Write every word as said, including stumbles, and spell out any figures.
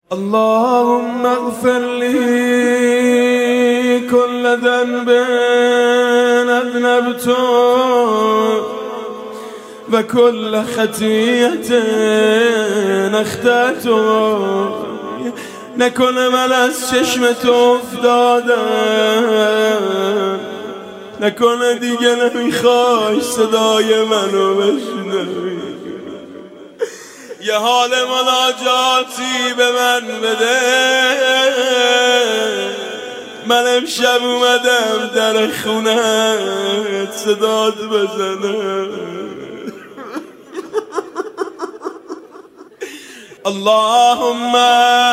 اللهم اغفر لي كل ذنب أذنبته وكل خطيئة اخطأته. نکنه من از چشمت افتادم، نکنه دیگه نمیخوای صدای منو بشنوی. یه حال مناجاتی به من بده، من امشب اومدم در خونت صدات بزنم. اللهم